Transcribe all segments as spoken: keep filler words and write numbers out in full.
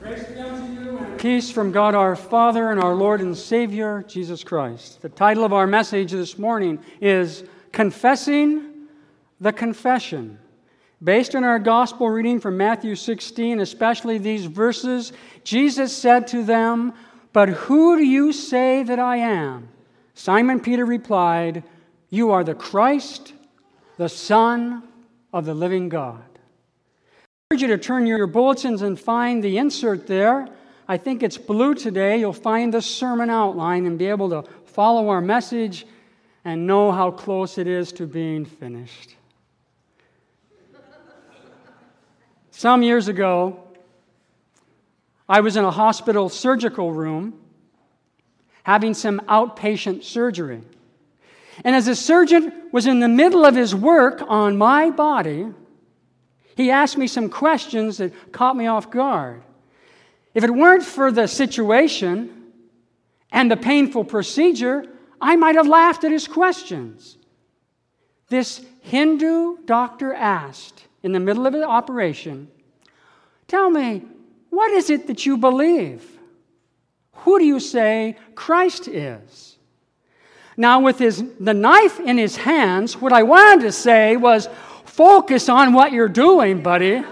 Grace be unto you and peace from God our Father and our Lord and Savior, Jesus Christ. The title of our message this morning is Confessing the Confession. Based on our gospel reading from Matthew sixteen, especially these verses, Jesus said to them, "But who do you say that I am?" Simon Peter replied, "You are the Christ, the Son of the living God." I urge you to turn your bulletins and find the insert there. I think it's blue today. You'll find the sermon outline and be able to follow our message and know how close it is to being finished. Some years ago, I was in a hospital surgical room having some outpatient surgery. And as the surgeon was in the middle of his work on my body, he asked me some questions that caught me off guard. If it weren't for the situation and the painful procedure, I might have laughed at his questions. This Hindu doctor asked, in the middle of the operation, "Tell me, what is it that you believe? Who do you say Christ is?" Now, with his the knife in his hands, what I wanted to say was, "Focus on what you're doing, buddy."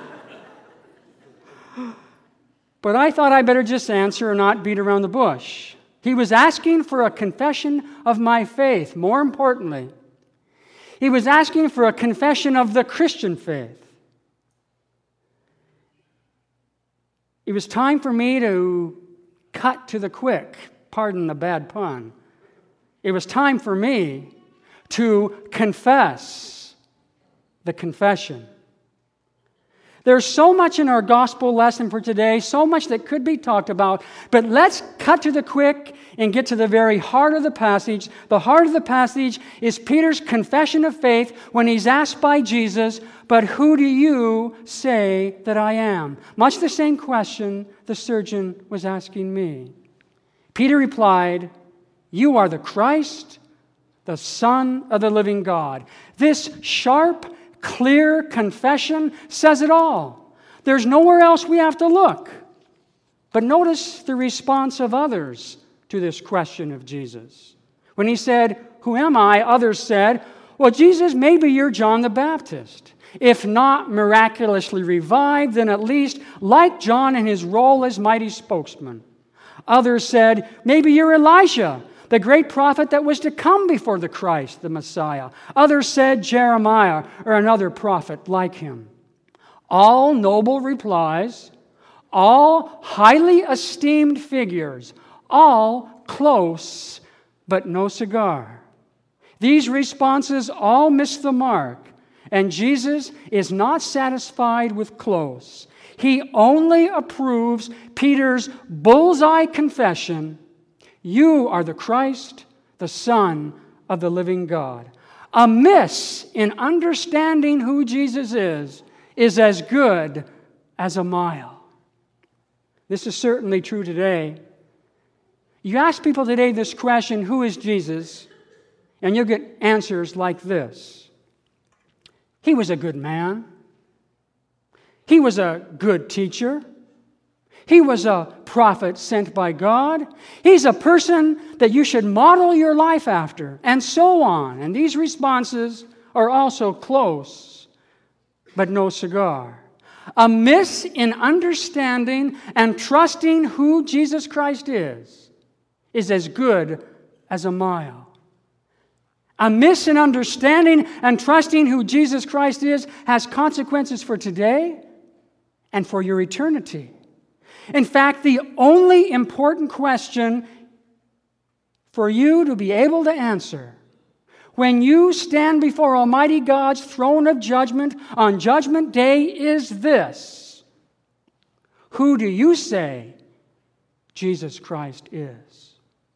But I thought I better just answer and not beat around the bush. He was asking for a confession of my faith. More importantly, he was asking for a confession of the Christian faith. It was time for me to cut to the quick, pardon the bad pun. It was time for me to confess the confession. There's so much in our gospel lesson for today, so much that could be talked about, but let's cut to the quick and get to the very heart of the passage. The heart of the passage is Peter's confession of faith when he's asked by Jesus, "But who do you say that I am?" Much the same question the surgeon was asking me. Peter replied, "You are the Christ, the Son of the living God." This sharp, clear confession says it all. There's nowhere else we have to look. But notice the response of others to this question of Jesus. When he said, "Who am I?" others said, "Well, Jesus, maybe you're John the Baptist. If not miraculously revived, then at least like John in his role as mighty spokesman." Others said, "Maybe you're Elijah, the great prophet that was to come before the Christ, the Messiah." Others said Jeremiah or another prophet like him. All noble replies, all highly esteemed figures, all close but no cigar. These responses all miss the mark, and Jesus is not satisfied with close. He only approves Peter's bullseye confession, "You are the Christ, the Son of the living God." A miss in understanding who Jesus is is as good as a mile. This is certainly true today. You ask people today this question, "Who is Jesus?" and you'll get answers like this. He was a good man. He was a good teacher. He was a prophet sent by God. He's a person that you should model your life after, and so on. And these responses are also close, but no cigar. A miss in understanding and trusting who Jesus Christ is is as good as a mile. A miss in understanding and trusting who Jesus Christ is has consequences for today and for your eternity. In fact, the only important question for you to be able to answer when you stand before Almighty God's throne of judgment on Judgment Day is this: who do you say Jesus Christ is?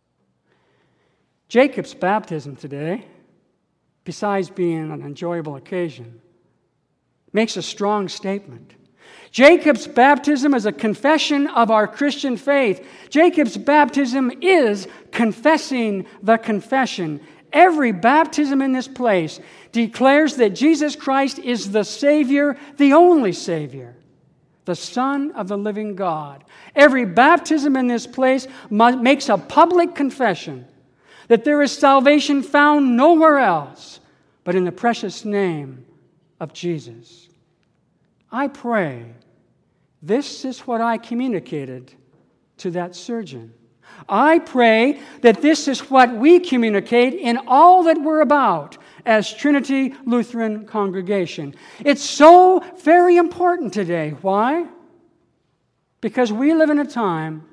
Jacob's baptism today, besides being an enjoyable occasion, makes a strong statement. Jacob's baptism is a confession of our Christian faith. Jacob's baptism is confessing the confession. Every baptism in this place declares that Jesus Christ is the Savior, the only Savior. the Son of the living God. Every baptism in this place makes a public confession that there is salvation found nowhere else but in the precious name of Jesus. I pray this is what I communicated to that surgeon. I pray that this is what we communicate in all that we're about as Trinity Lutheran congregation. It's so very important today. Why? Because we live in a time,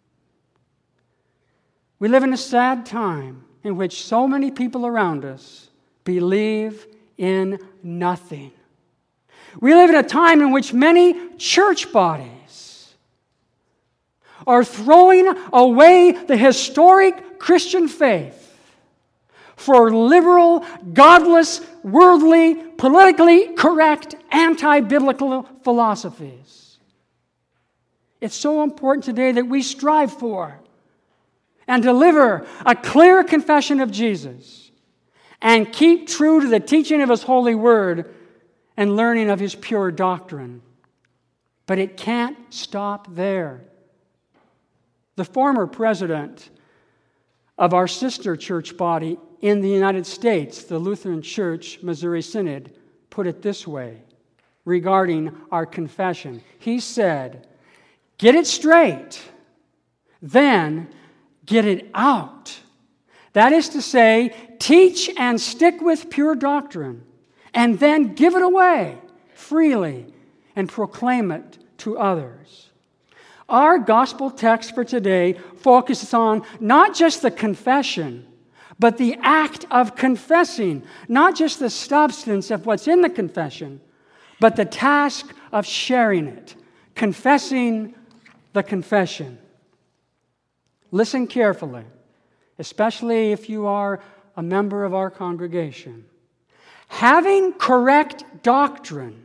we live in a sad time in which so many people around us believe in nothing. We live in a time in which many church bodies are throwing away the historic Christian faith for liberal, godless, worldly, politically correct, anti-biblical philosophies. It's so important today that we strive for and deliver a clear confession of Jesus and keep true to the teaching of His holy word and learning of His pure doctrine. But it can't stop there. The former president of our sister church body in the United States, the Lutheran Church Missouri Synod, put it this way regarding our confession. He said, "Get it straight, then get it out." That is to say, teach and stick with pure doctrine, and then give it away freely and proclaim it to others. Our gospel text for today focuses on not just the confession, but the act of confessing, not just the substance of what's in the confession, but the task of sharing it, confessing the confession. Listen carefully, especially if you are a member of our congregation. Having correct doctrine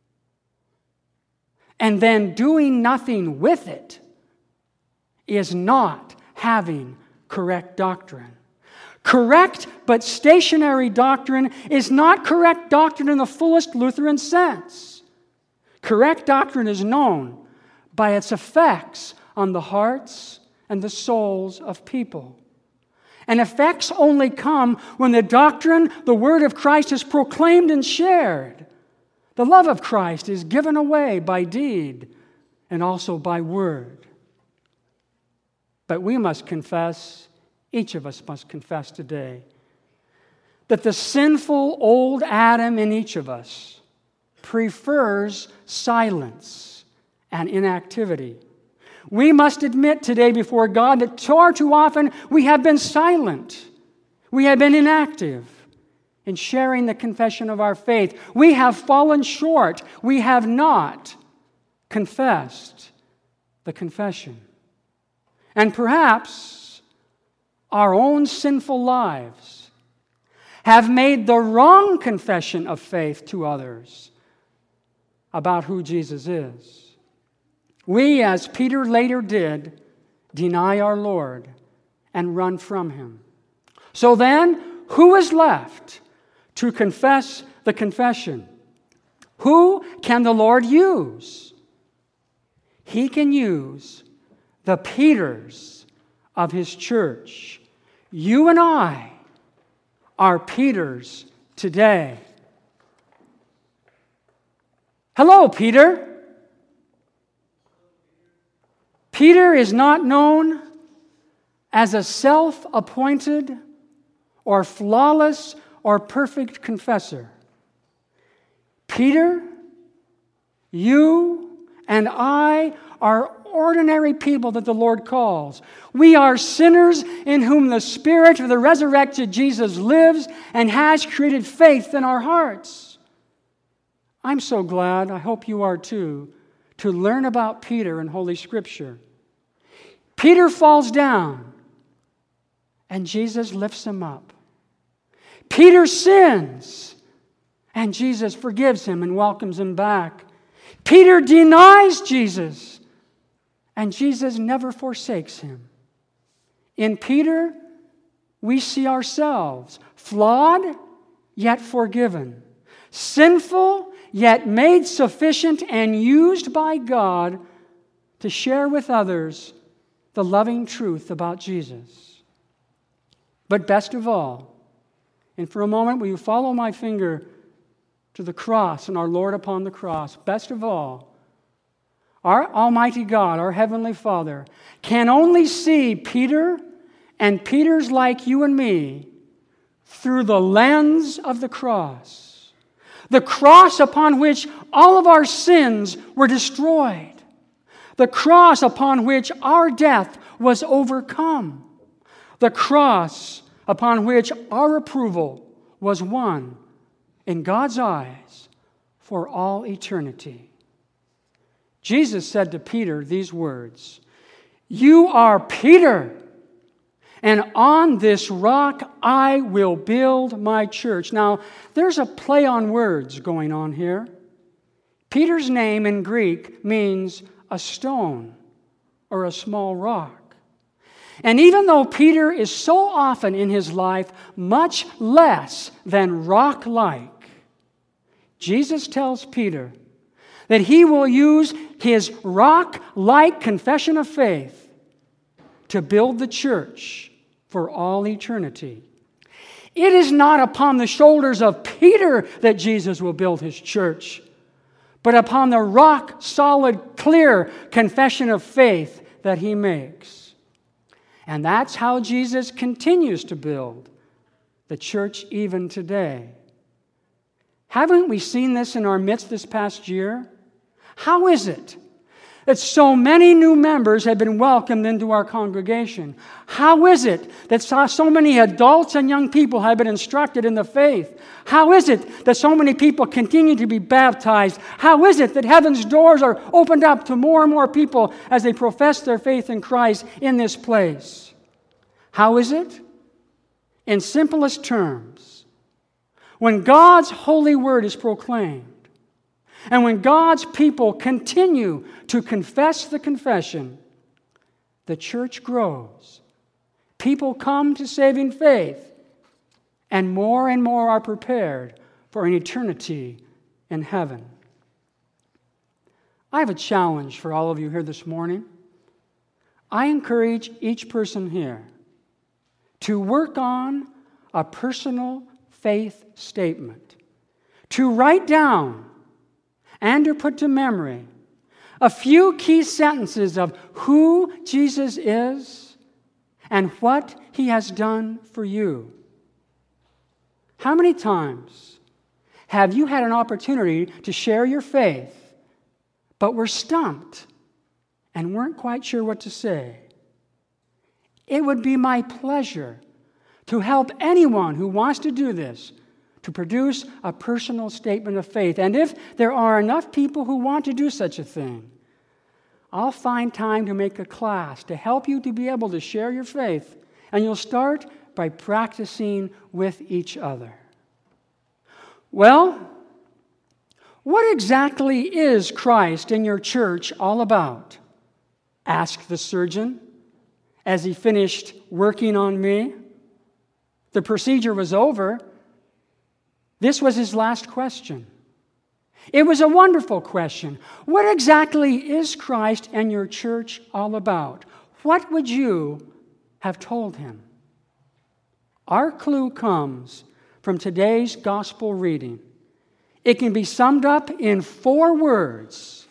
and then doing nothing with it is not having correct doctrine. Correct but stationary doctrine is not correct doctrine in the fullest Lutheran sense. Correct doctrine is known by its effects on the hearts and the souls of people. And effects only come when the doctrine, the word of Christ, is proclaimed and shared. The love of Christ is given away by deed and also by word. But we must confess, each of us must confess today, that the sinful old Adam in each of us prefers silence and inactivity. We must admit today before God that far too often we have been silent. We have been inactive in sharing the confession of our faith. We have fallen short. We have not confessed the confession. And perhaps our own sinful lives have made the wrong confession of faith to others about who Jesus is. We, as Peter later did, deny our Lord and run from Him. So then, who is left to confess the confession? Who can the Lord use? He can use the Peters of His church. You and I are Peters today. Hello, Peter. Peter is not known as a self-appointed or flawless or perfect confessor. Peter, you and I are ordinary people that the Lord calls. We are sinners in whom the Spirit of the resurrected Jesus lives and has created faith in our hearts. I'm so glad, I hope you are too, to learn about Peter in Holy Scripture. Peter falls down, and Jesus lifts him up. Peter sins, and Jesus forgives him and welcomes him back. Peter denies Jesus, and Jesus never forsakes him. In Peter, we see ourselves flawed, yet forgiven. Sinful, yet made sufficient and used by God to share with others the loving truth about Jesus. But best of all, and for a moment, will you follow my finger to the cross and our Lord upon the cross? Best of all, our Almighty God, our Heavenly Father, can only see Peter and Peter's like you and me through the lens of the cross. The cross upon which all of our sins were destroyed. The cross upon which our death was overcome. The cross upon which our approval was won in God's eyes for all eternity. Jesus said to Peter these words, "You are Peter, and on this rock I will build my church." Now, there's a play on words going on here. Peter's name in Greek means a stone or a small rock. And even though Peter is so often in his life much less than rock-like, Jesus tells Peter that he will use his rock-like confession of faith to build the church for all eternity. It is not upon the shoulders of Peter that Jesus will build his church, but upon the rock-solid, clear confession of faith that he makes. And that's how Jesus continues to build the church even today. Haven't we seen this in our midst this past year? How is it that so many new members have been welcomed into our congregation? How is it that so many adults and young people have been instructed in the faith? How is it that so many people continue to be baptized? How is it that heaven's doors are opened up to more and more people as they profess their faith in Christ in this place? How is it? In simplest terms, when God's holy word is proclaimed, and when God's people continue to confess the confession, the church grows. People come to saving faith, and more and more are prepared for an eternity in heaven. I have a challenge for all of you here this morning. I encourage each person here to work on a personal faith statement, to write down and to put to memory a few key sentences of who Jesus is and what he has done for you. How many times have you had an opportunity to share your faith, but were stumped and weren't quite sure what to say? It would be my pleasure to help anyone who wants to do this to produce a personal statement of faith. And if there are enough people who want to do such a thing, I'll find time to make a class to help you to be able to share your faith. And you'll start by practicing with each other. Well, what exactly is Christ in your church all about? Asked the surgeon as he finished working on me. The procedure was over. This was his last question. It was a wonderful question. What exactly is Christ and your church all about? What would you have told him? Our clue comes from today's gospel reading. It can be summed up in four words: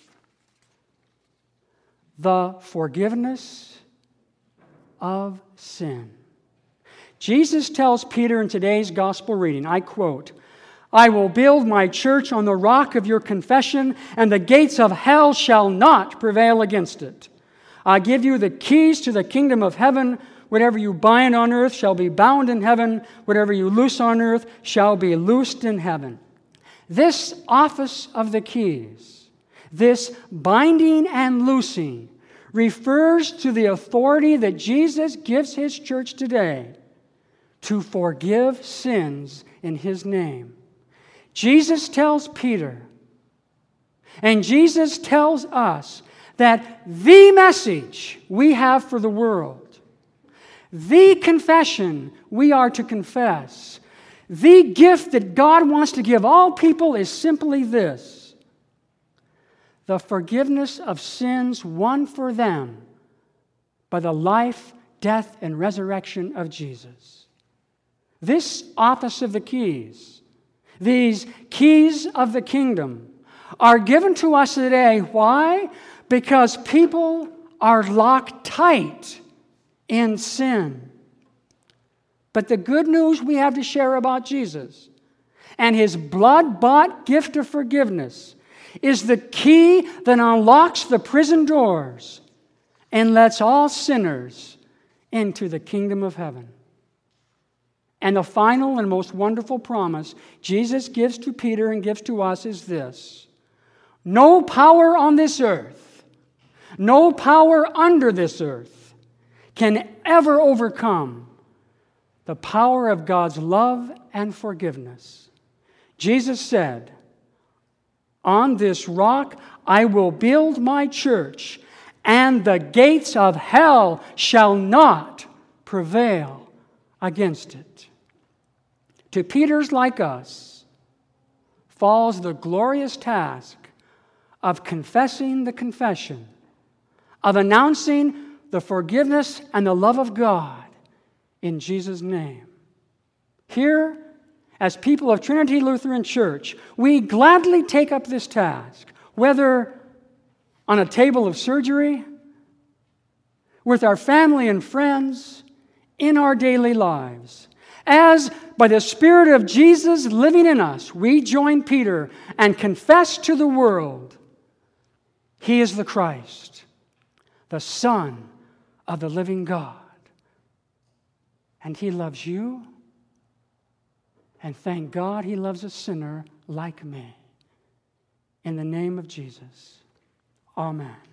the forgiveness of sin. Jesus tells Peter in today's gospel reading, I quote, "I will build my church on the rock of your confession, and the gates of hell shall not prevail against it. I give you the keys to the kingdom of heaven. Whatever you bind on earth shall be bound in heaven. Whatever you loose on earth shall be loosed in heaven." This office of the keys, this binding and loosing, refers to the authority that Jesus gives his church today to forgive sins in his name. Jesus tells Peter, and Jesus tells us, that the message we have for the world, the confession we are to confess, the gift that God wants to give all people is simply this: the forgiveness of sins won for them by the life, death, and resurrection of Jesus. This office of the keys, these keys of the kingdom, are given to us today. Why? Because people are locked tight in sin. But the good news we have to share about Jesus and His blood-bought gift of forgiveness is the key that unlocks the prison doors and lets all sinners into the kingdom of heaven. And the final and most wonderful promise Jesus gives to Peter and gives to us is this: no power on this earth, no power under this earth can ever overcome the power of God's love and forgiveness. Jesus said, "On this rock I will build my church, and the gates of hell shall not prevail against it." To Peters like us falls the glorious task of confessing the confession, of announcing the forgiveness and the love of God in Jesus' name. Here, as people of Trinity Lutheran Church, we gladly take up this task, whether on a table of surgery, with our family and friends, in our daily lives. As, by the Spirit of Jesus living in us, we join Peter and confess to the world, He is the Christ, the Son of the living God. And He loves you, and thank God He loves a sinner like me. In the name of Jesus, amen.